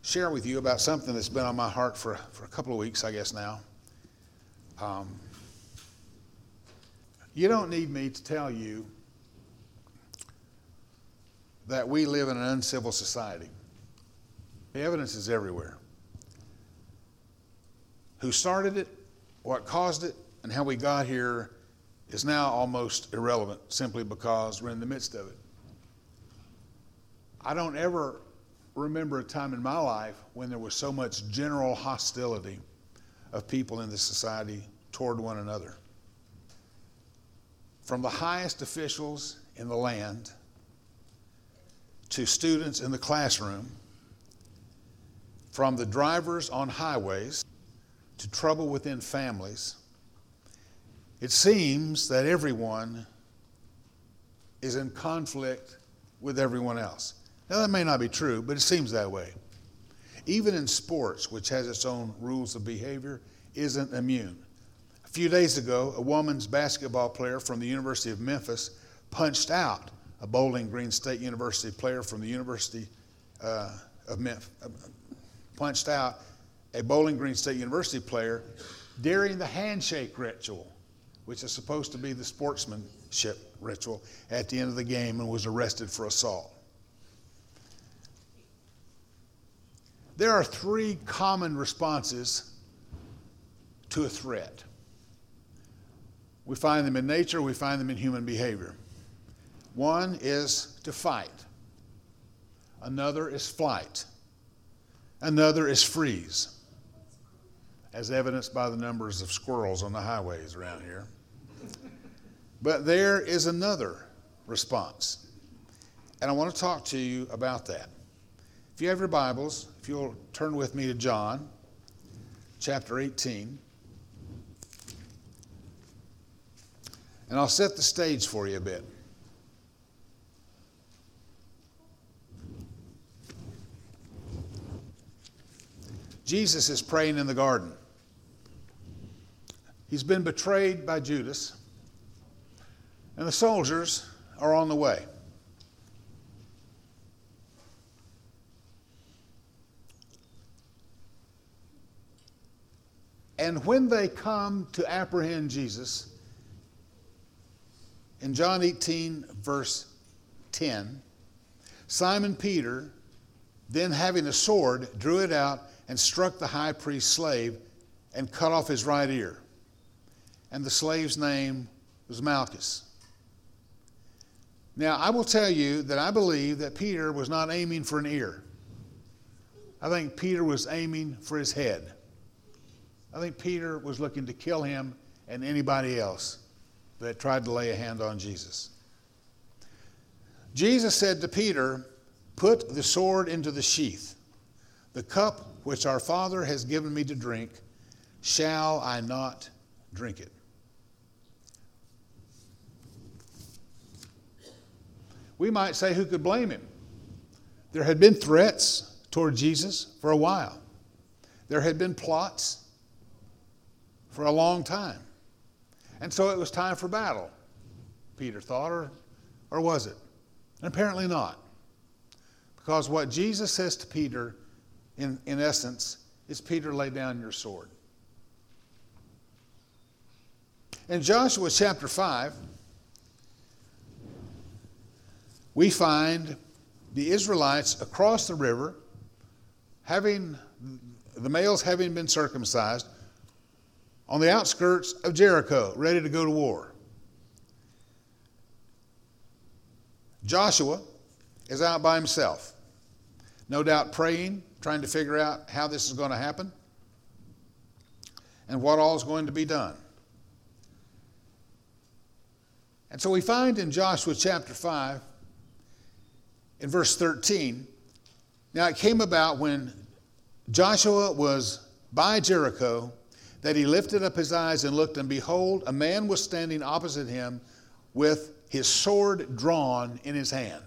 share with you about something that's been on my heart for a couple of weeks, I guess now. You don't need me to tell you that we live in an uncivil society. The evidence is everywhere. Who started it, what caused it, and how we got here is now almost irrelevant simply because we're in the midst of it. I don't ever remember a time in my life when there was so much general hostility of people in this society toward one another. From the highest officials in the land to students in the classroom, from the drivers on highways to trouble within families, it seems that everyone is in conflict with everyone else. Now, that may not be true, but it seems that way. Even in sports, which has its own rules of behavior, isn't immune. A few days ago, a women's basketball player from the University of Memphis punched out a Bowling Green State University player from the University of Memphis. Punched out a Bowling Green State University player during the handshake ritual, which is supposed to be the sportsmanship ritual at the end of the game, and was arrested for assault. There are three common responses to a threat. We find them in nature, we find them in human behavior. One is to fight. Another is flight. Another is freeze, as evidenced by the numbers of squirrels on the highways around here. But there is another response, and I want to talk to you about that. If you have your Bibles, if you'll turn with me to John, chapter 18. And I'll set the stage for you a bit. Jesus is praying in the garden. He's been betrayed by Judas, and the soldiers are on the way. And when they come to apprehend Jesus, in John 18, verse 10, Simon Peter, then having a sword, drew it out and struck the high priest's slave and cut off his right ear. And the slave's name was Malchus. Now, I will tell you that I believe that Peter was not aiming for an ear. I think Peter was aiming for his head. I think Peter was looking to kill him and anybody else that tried to lay a hand on Jesus. Jesus said to Peter, "Put the sword into the sheath. The cup which our Father has given me to drink, shall I not drink it?" We might say, who could blame him? There had been threats toward Jesus for a while. There had been plots for a long time. And so it was time for battle, Peter thought, or was it? And apparently not. Because what Jesus says to Peter, in essence, is, Peter, lay down your sword. In Joshua chapter 5, we find the Israelites across the river, the males having been circumcised, on the outskirts of Jericho, ready to go to war. Joshua is out by himself, no doubt praying, trying to figure out how this is going to happen and what all is going to be done. And so we find in Joshua chapter 5, in verse 13, now it came about when Joshua was by Jericho that he lifted up his eyes and looked, and behold, a man was standing opposite him with his sword drawn in his hand.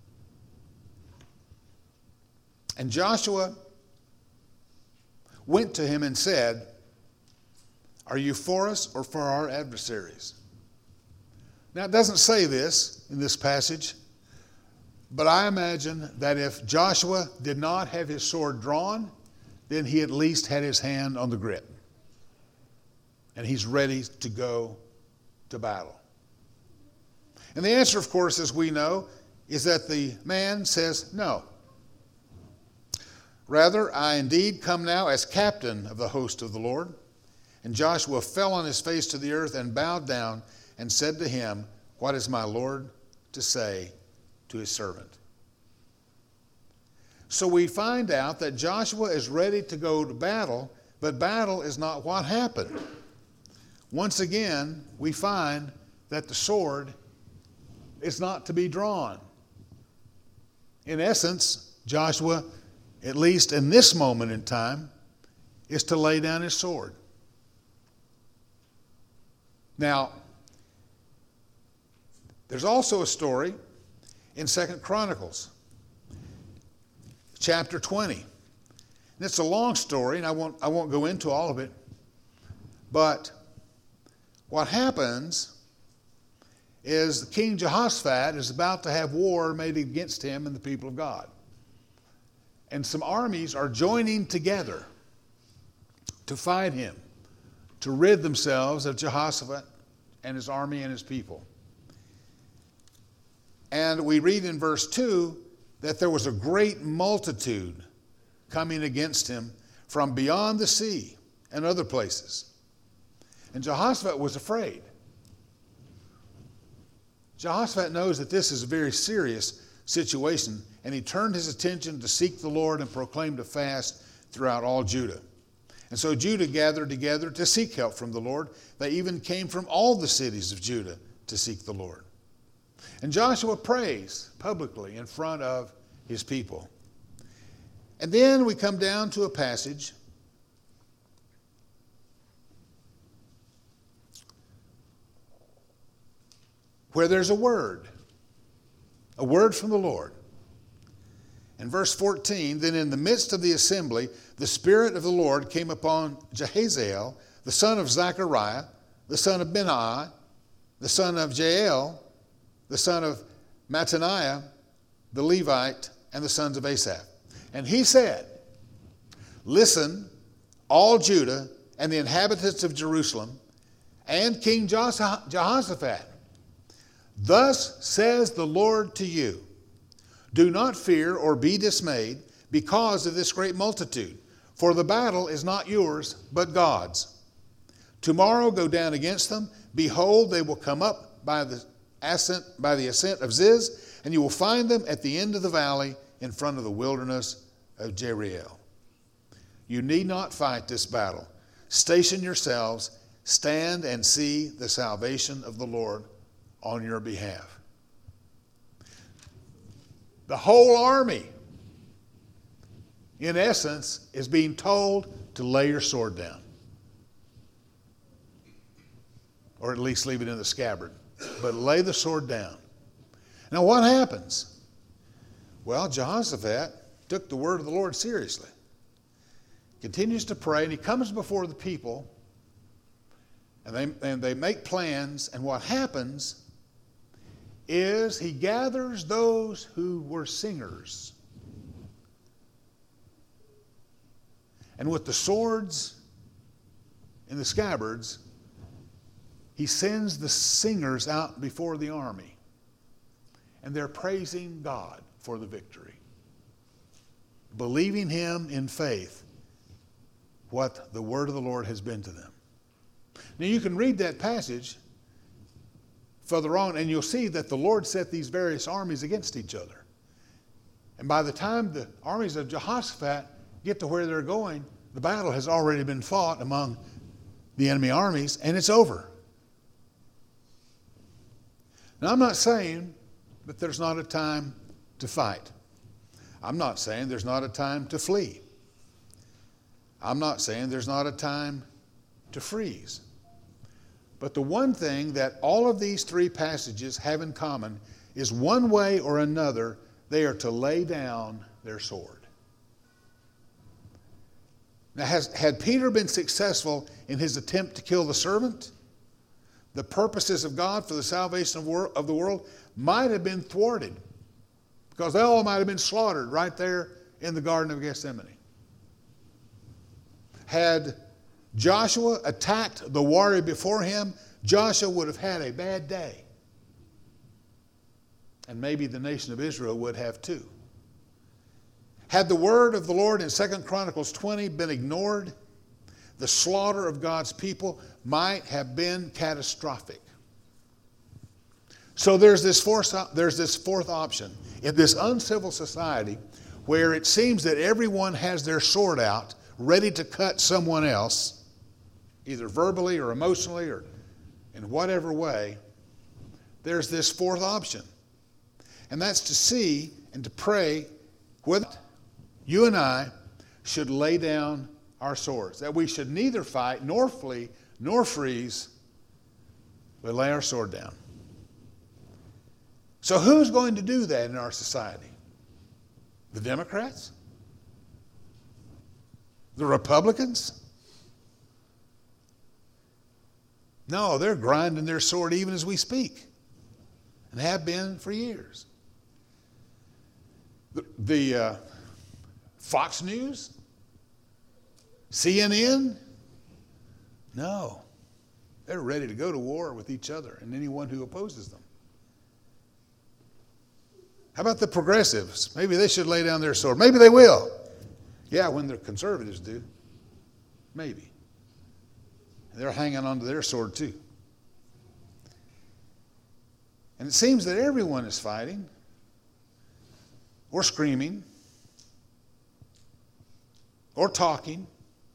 And Joshua went to him and said, "Are you for us or for our adversaries?" Now, it doesn't say this in this passage, But I imagine that if Joshua did not have his sword drawn, then he at least had his hand on the grip. And he's ready to go to battle. And the answer, of course, as we know, is that the man says, no. Rather, I indeed come now as captain of the host of the Lord. And Joshua fell on his face to the earth and bowed down and said to him, what is my Lord to say to his servant? So we find out that Joshua is ready to go to battle, but battle is not what happened. Once again, we find that the sword is not to be drawn. In essence, Joshua, at least in this moment in time, is to lay down his sword. Now, there's also a story in 2 Chronicles, chapter 20. And it's a long story, and I won't go into all of it. But what happens is King Jehoshaphat is about to have war made against him and the people of God. And some armies are joining together to fight him, to rid themselves of Jehoshaphat and his army and his people. And we read in verse 2 that there was a great multitude coming against him from beyond the sea and other places. And Jehoshaphat was afraid. Jehoshaphat knows that this is a very serious situation, and he turned his attention to seek the Lord and proclaimed a fast throughout all Judah. And so Judah gathered together to seek help from the Lord. They even came from all the cities of Judah to seek the Lord. And Joshua prays publicly in front of his people. And then we come down to a passage where there's a word from the Lord. In verse 14, then in the midst of the assembly, the Spirit of the Lord came upon Jahaziel, the son of Zechariah, the son of Benaiah, the son of Jael, the son of Mattaniah, the Levite, and the sons of Asaph. And he said, listen, all Judah and the inhabitants of Jerusalem, and King Jehoshaphat. Thus says the Lord to you, do not fear or be dismayed because of this great multitude, for the battle is not yours, but God's. Tomorrow go down against them. Behold, they will come up by the ascent of Ziz, and you will find them at the end of the valley in front of the wilderness of Jeriel. You need not fight this battle. Station yourselves, stand and see the salvation of the Lord on your behalf. The whole army, in essence, is being told to lay your sword down. Or at least leave it in the scabbard. But lay the sword down. Now what happens? Well, Jehoshaphat took the word of the Lord seriously. Continues to pray, and he comes before the people, and they make plans, and what happens is he gathers those who were singers. And with the swords in the scabbards, he sends the singers out before the army. And they're praising God for the victory. Believing him in faith, what the word of the Lord has been to them. Now you can read that passage further on, and you'll see that the Lord set these various armies against each other. And by the time the armies of Jehoshaphat get to where they're going, the battle has already been fought among the enemy armies, and it's over. Now, I'm not saying that there's not a time to fight. I'm not saying there's not a time to flee. I'm not saying there's not a time to freeze. But the one thing that all of these three passages have in common is one way or another, they are to lay down their sword. Now, had Peter been successful in his attempt to kill the servant, the purposes of God for the salvation of the world might have been thwarted. because they all might have been slaughtered right there in the Garden of Gethsemane. Had Joshua attacked the warrior before him, Joshua would have had a bad day. And maybe the nation of Israel would have too. Had the word of the Lord in 2 Chronicles 20 been ignored, the slaughter of God's people might have been catastrophic. So there's this fourth option. In this uncivil society where it seems that everyone has their sword out, ready to cut someone else, either verbally or emotionally or in whatever way, there's this fourth option. And that's to see and to pray whether you and I should lay down our swords, that we should neither fight nor flee nor freeze, but lay our sword down. So who's going to do that in our society? The Democrats? The Republicans? No, they're grinding their sword even as we speak, and have been for years. The Fox News? CNN? No. They're ready to go to war with each other and anyone who opposes them. How about the progressives? Maybe they should lay down their sword. Maybe they will. Yeah, when the conservatives do. Maybe. They're hanging on to their sword too. And it seems that everyone is fighting or screaming or talking.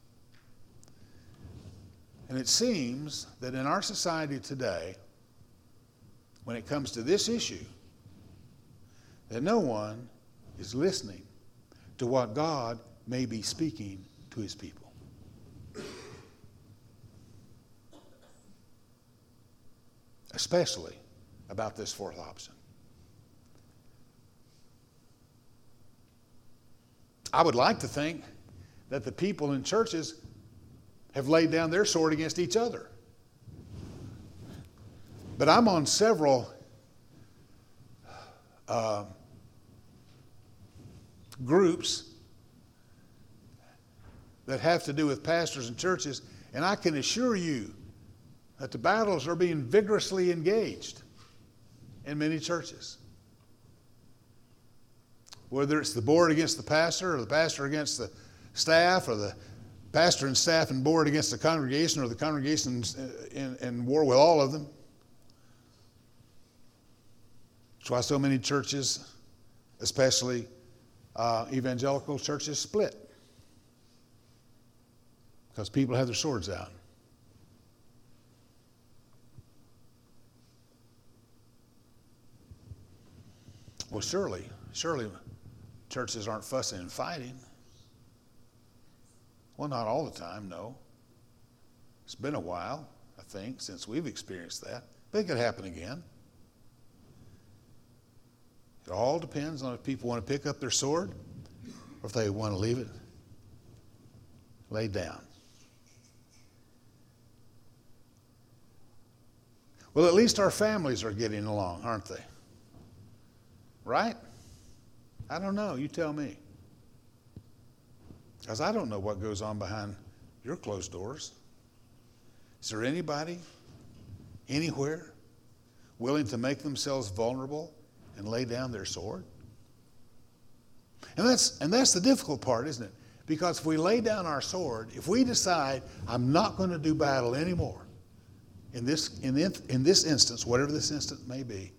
And it seems that in our society today, when it comes to this issue, that no one is listening to what God may be speaking to his people. Especially about this fourth option. I would like to think that the people in churches have laid down their sword against each other. But I'm on several groups that have to do with pastors and churches, and I can assure you that the battles are being vigorously engaged in many churches. Whether it's the board against the pastor, or the pastor against the staff, or the pastor and staff and board against the congregation, or the congregation in war with all of them. That's why so many churches, especially evangelical churches, split. Because people have their swords out. Well, surely churches aren't fussing and fighting. Well, not all the time, no. It's been a while, I think, since we've experienced that. But it could happen again. It all depends on if people want to pick up their sword or if they want to leave it laid down. Well, at least our families are getting along, aren't they? Right? I don't know. You tell me. Because I don't know what goes on behind your closed doors. Is there anybody, anywhere, willing to make themselves vulnerable and lay down their sword? And that's the difficult part, isn't it? Because if we lay down our sword, if we decide, I'm not going to do battle anymore, in this instance, whatever this instance may be,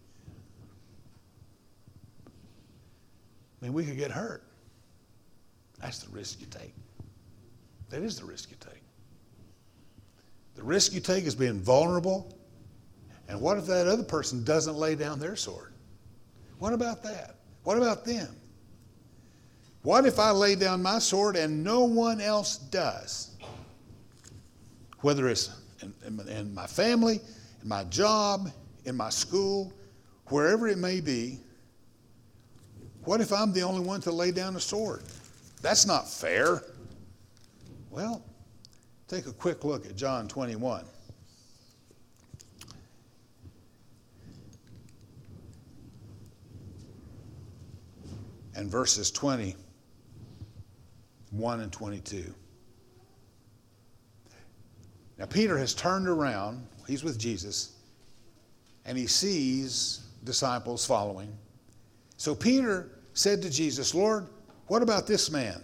I mean, we could get hurt. That's the risk you take. That is the risk you take. The risk you take is being vulnerable. And what if that other person doesn't lay down their sword? What about that? What about them? What if I lay down my sword and no one else does? Whether it's in my family, in my job, in my school, wherever it may be, what if I'm the only one to lay down a sword? That's not fair. Well, take a quick look at John 21. and verses 21 and 22. Now, Peter has turned around. He's with Jesus, and he sees disciples following. So Peter said to Jesus, "Lord, what about this man?"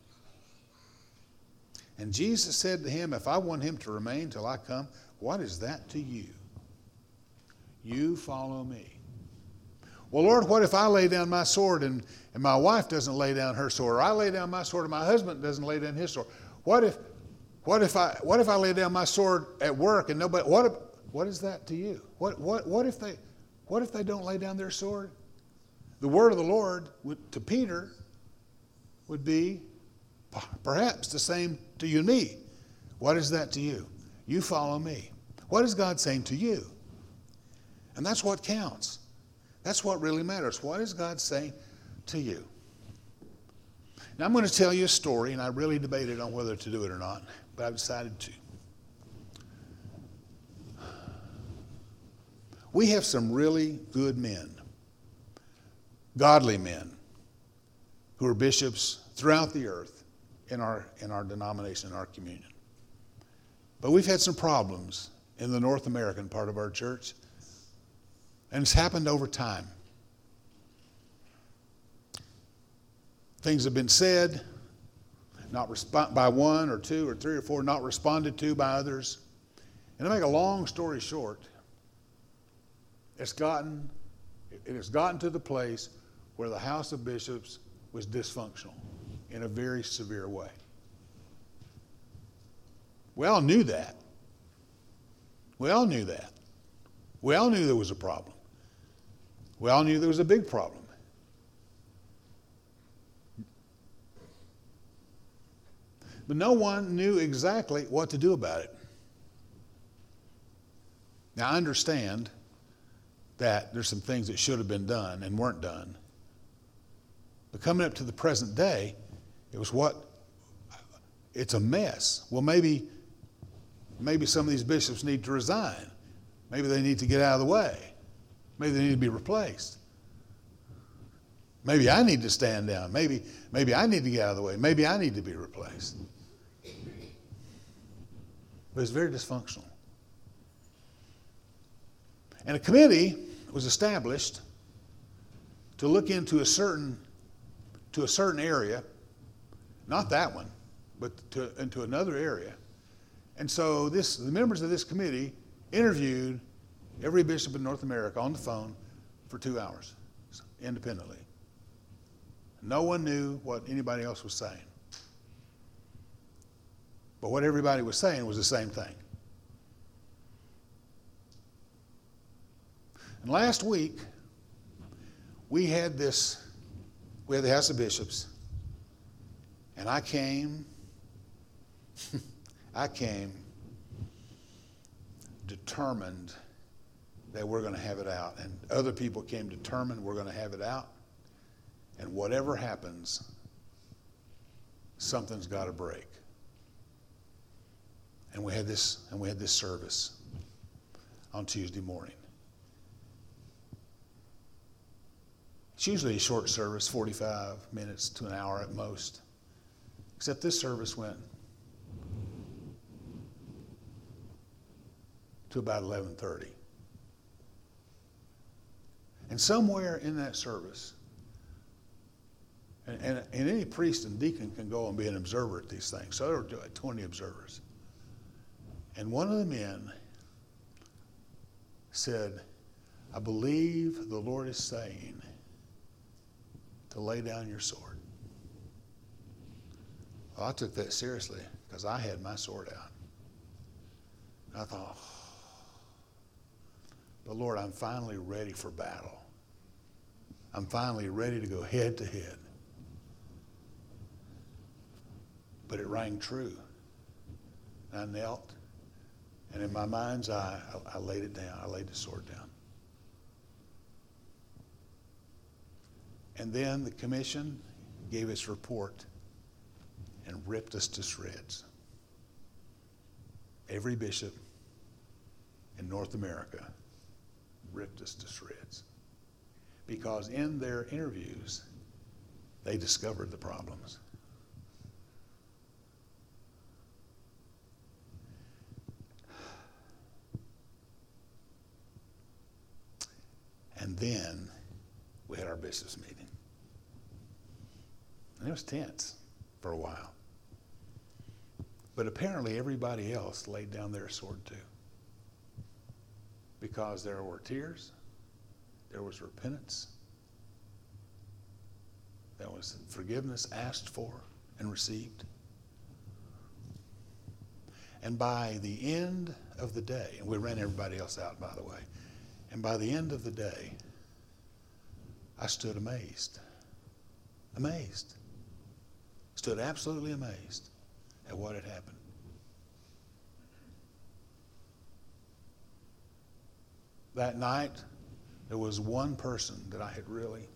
And Jesus said to him, "If I want him to remain till I come, what is that to you? You follow me." "Well, Lord, what if I lay down my sword and my wife doesn't lay down her sword? Or I lay down my sword and my husband doesn't lay down his sword? What if I lay down my sword at work and nobody? What is that to you? What if they don't lay down their sword?" The word of the Lord to Peter would be perhaps the same to you and me. What is that to you? You follow me. What is God saying to you? And that's what counts. That's what really matters. What is God saying to you? Now, I'm going to tell you a story, and I really debated on whether to do it or not, but I've decided to. We have some really good men, godly men, who are bishops throughout the earth in our denomination, in our communion. But we've had some problems in the North American part of our church, and it's happened over time. Things have been said, not by one or two or three or four, not responded to by others. And to make a long story short, it has gotten to the place where the House of Bishops was dysfunctional in a very severe way. We all knew that. We all knew that. We all knew there was a problem. We all knew there was a big problem. But no one knew exactly what to do about it. Now, I understand that there's some things that should have been done and weren't done. But coming up to the present day, it's a mess. Well, maybe some of these bishops need to resign. Maybe they need to get out of the way. Maybe they need to be replaced. Maybe I need to stand down. Maybe I need to get out of the way. Maybe I need to be replaced. But it's very dysfunctional. And a committee was established to look into a certain area, not that one, but into another area. And so the members of this committee interviewed every bishop in North America on the phone for 2 hours, independently. No one knew what anybody else was saying. But what everybody was saying was the same thing. And last week, we had the House of Bishops, and I came determined that we're going to have it out. And other people came determined we're going to have it out. And whatever happens, something's got to break. And we had this service on Tuesday morning. It's usually a short service, 45 minutes to an hour at most. Except this service went to about 11:30. And somewhere in that service, and any priest and deacon can go and be an observer at these things. So there were like 20 observers. And one of the men said, "I believe the Lord is saying to lay down your sword." Well, I took that seriously because I had my sword out. And I thought, but Lord, I'm finally ready for battle. I'm finally ready to go head to head. But it rang true. I knelt, and in my mind's eye, I laid it down. I laid the sword down. And then the commission gave its report and ripped us to shreds. Every bishop in North America ripped us to shreds. Because in their interviews, they discovered the problems. And then we had our business meeting. And it was tense for a while. But apparently everybody else laid down their sword too. Because there were tears, there was repentance, there was forgiveness asked for and received. And by the end of the day, and we ran everybody else out, by the way, and by the end of the day, I stood amazed. Amazed. Stood absolutely amazed at what had happened. That night, there was one person that I had really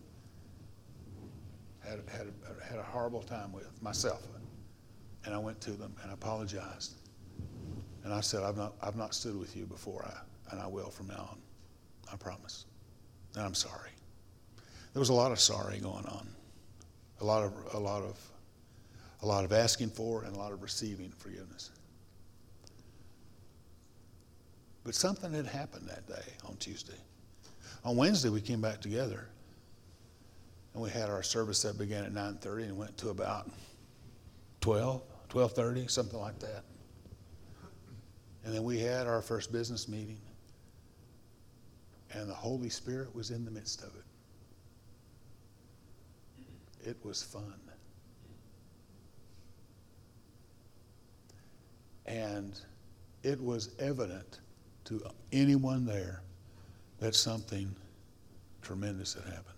had a horrible time with, myself. And I went to them and I apologized. And I said, I've not stood with you before, and I will from now on. I promise. And I'm sorry. There was a lot of sorry going on. A lot of asking for and a lot of receiving forgiveness. But something had happened that day on Tuesday. On Wednesday, we came back together. And we had our service that began at 9:30 and went to about 12:30, something like that. And then we had our first business meeting. And the Holy Spirit was in the midst of it. It was fun. And it was evident to anyone there that something tremendous had happened.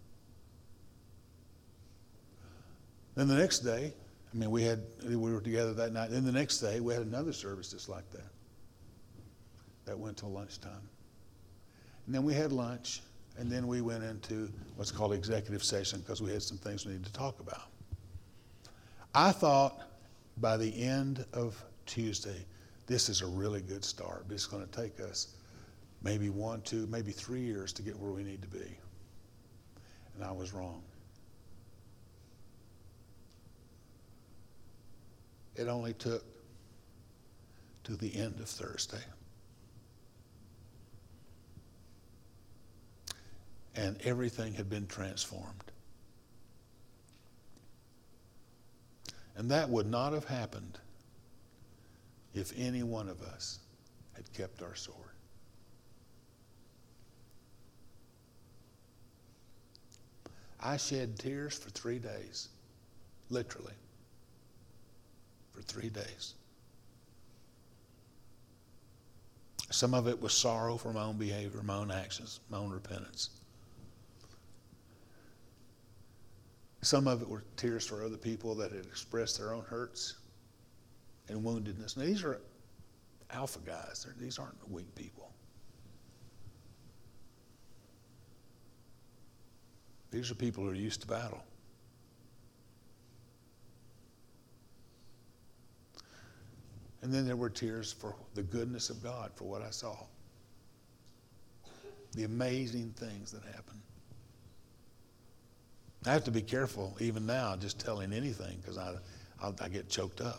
Then the next day, we were together that night. Then the next day, we had another service just like that. That went till lunchtime. And then we had lunch, and then we went into what's called executive session because we had some things we needed to talk about. I thought by the end of Tuesday, this is a really good start, but it's going to take us maybe 1, 2, maybe 3 years to get where we need to be. And I was wrong. It only took to the end of Thursday. And everything had been transformed. And that would not have happened if any one of us had kept our sword. I shed tears for 3 days, literally, for 3 days. Some of it was sorrow for my own behavior, my own actions, my own repentance. Some of it were tears for other people that had expressed their own hurts and woundedness. Now, these are alpha guys. These aren't weak people. These are people who are used to battle. And then there were tears for the goodness of God, for what I saw. The amazing things that happened. I have to be careful even now just telling anything because I get choked up.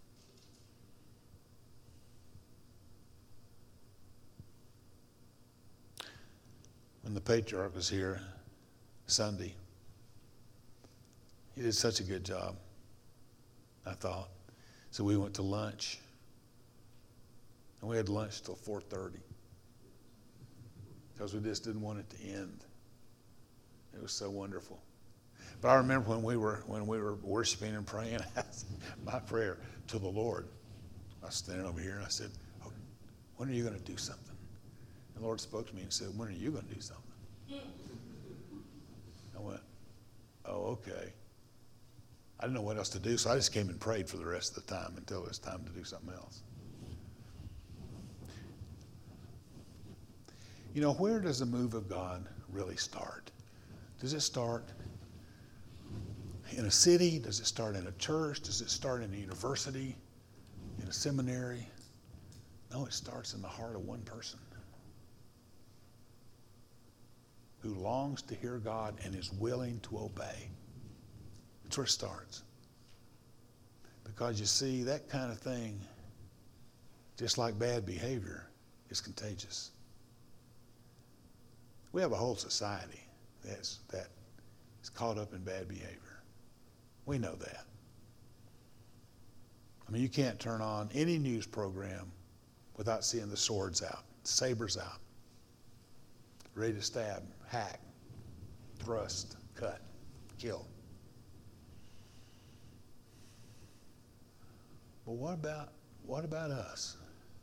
When the patriarch was here Sunday, he did such a good job, I thought. So we went to lunch. And we had lunch till 4:30 because we just didn't want it to end. It was so wonderful. But I remember when we were worshiping and praying, my prayer to the Lord. I was standing over here and I said, "Oh, when are you going to do something?" And the Lord spoke to me and said, "When are you going to do something?" I went, "Oh, okay." I didn't know what else to do, so I just came and prayed for the rest of the time until it was time to do something else. You know, where does the move of God really start? Does it start in a city? Does it start in a church? Does it start in a university? In a seminary? No, it starts in the heart of one person who longs to hear God and is willing to obey. That's where it starts. Because you see, that kind of thing, just like bad behavior, is contagious. We have a whole society that is caught up in bad behavior. We know that. I mean, you can't turn on any news program without seeing the swords out, sabers out, ready to stab, hack, thrust, cut, kill. But what about us?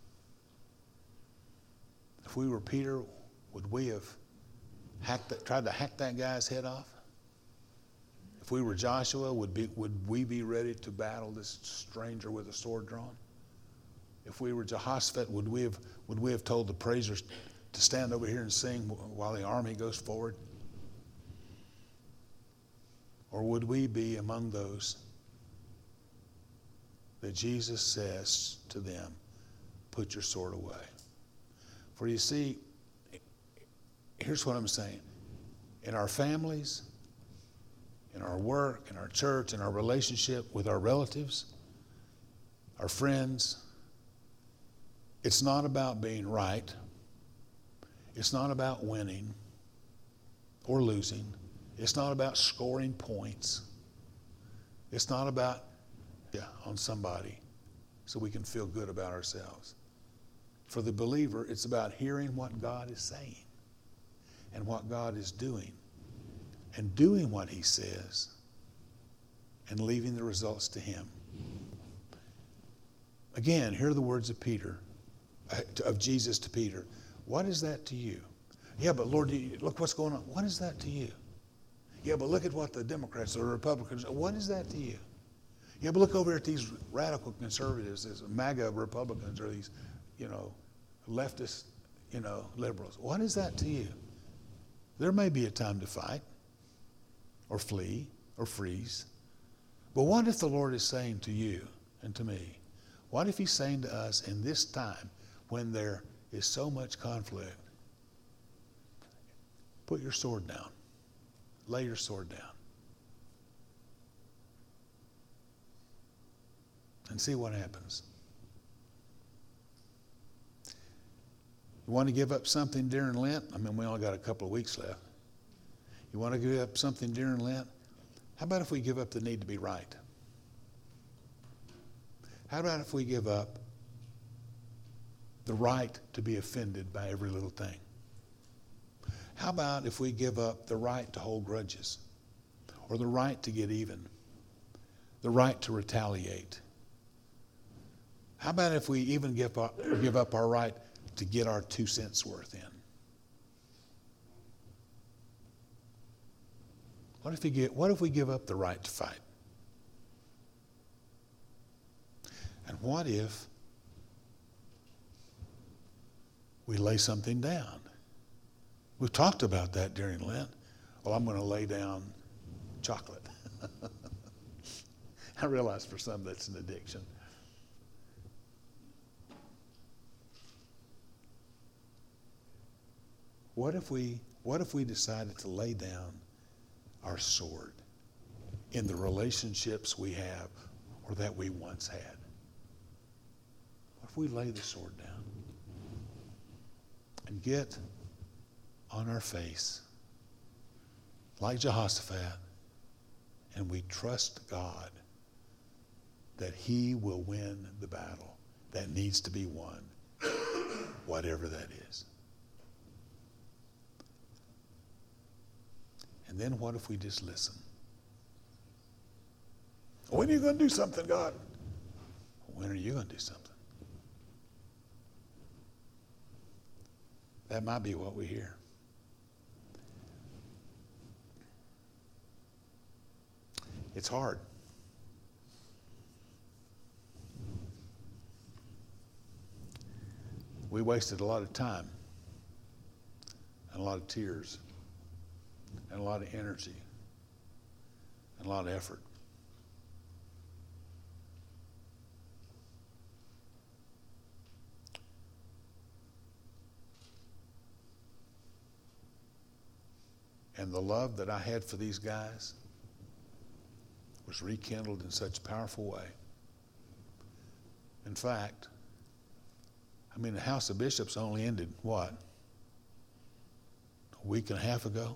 If we were Peter, would we have tried to hack that guy's head off? If we were Joshua, would we be ready to battle this stranger with a sword drawn? If we were Jehoshaphat, would we have told the praisers to stand over here and sing while the army goes forward? Or would we be among those that Jesus says to them, put your sword away? For you see, here's what I'm saying. In our families, in our work, in our church, in our relationship with our relatives, our friends, it's not about being right. It's not about winning or losing. It's not about scoring points. It's not about on somebody so we can feel good about ourselves. For the believer, it's about hearing what God is saying and what God is doing and doing what he says and leaving the results to him. Again, here are the words of Peter, of Jesus to Peter. What is that to you? Yeah, but Lord, look what's going on. What is that to you? Yeah, but look at what the Democrats or the Republicans, what is that to you? Yeah, but look over at these radical conservatives, these MAGA Republicans, or these, leftist, liberals. What is that to you? There may be a time to fight or flee or freeze. But what if the Lord is saying to you and to me, what if he's saying to us in this time when there is so much conflict, put your sword down, lay your sword down, and see what happens. You want to give up something during Lent? I mean, we only got a couple of weeks left. You want to give up something during Lent? How about if we give up the need to be right? How about if we give up the right to be offended by every little thing? How about if we give up the right to hold grudges, or the right to get even, the right to retaliate? How about if we even give up our right to get our 2 cents worth in? What if we give up the right to fight? And what if we lay something down? We've talked about that during Lent. Well, I'm going to lay down chocolate. I realize for some that's an addiction. What if we decided to lay down our sword in the relationships we have or that we once had? What if we lay the sword down and get on our face like Jehoshaphat and we trust God that he will win the battle that needs to be won, whatever that is? And then what if we just listen? When are you going to do something, God? When are you going to do something? That might be what we hear. It's hard. We wasted a lot of time and a lot of tears and a lot of energy and a lot of effort. And the love that I had for these guys was rekindled in such a powerful way. In fact, the House of Bishops only ended, what? A week and a half ago?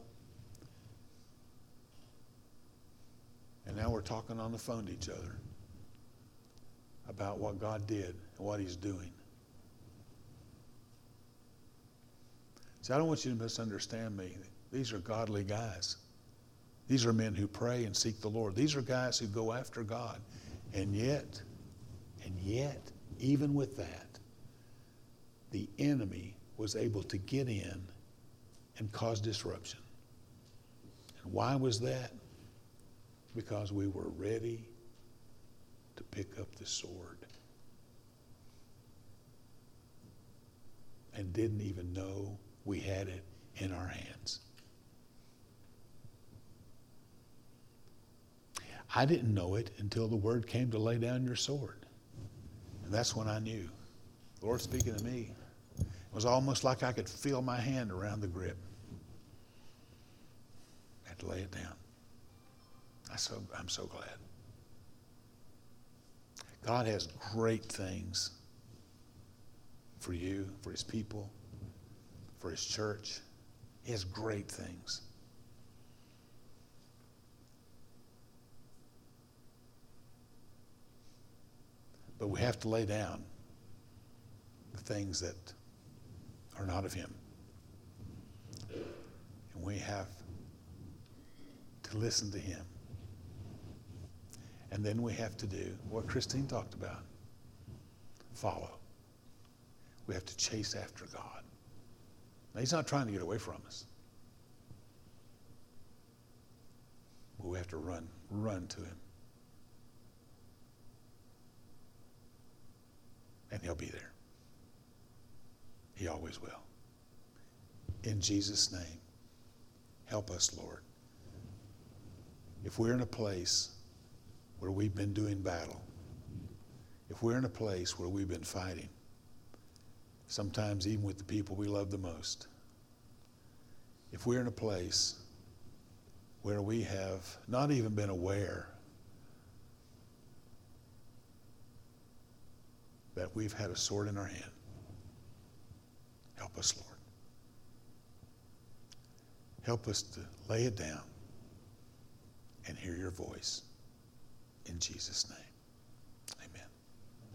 And now we're talking on the phone to each other about what God did and what He's doing. See, I don't want you to misunderstand me. These are godly guys. These are men who pray and seek the Lord. These are guys who go after God. And yet, even with that, the enemy was able to get in and cause disruption. And why was that? Because we were ready to pick up the sword and didn't even know we had it in our hands. I didn't know it until the word came to lay down your sword. And that's when I knew. The Lord speaking to me. It was almost like I could feel my hand around the grip. I had to lay it down. I'm so glad. God has great things for you, for His people, for His church. He has great things. But we have to lay down the things that are not of Him. And we have to listen to Him. And then we have to do what Christine talked about. Follow. We have to chase after God. Now, He's not trying to get away from us. But we have to run to Him. And He'll be there. He always will. In Jesus' name, help us, Lord. If we're in a place where we've been doing battle, if we're in a place where we've been fighting, sometimes even with the people we love the most, if we're in a place where we have not even been aware that we've had a sword in our hand, help us, Lord. Help us to lay it down and hear your voice. In Jesus' name.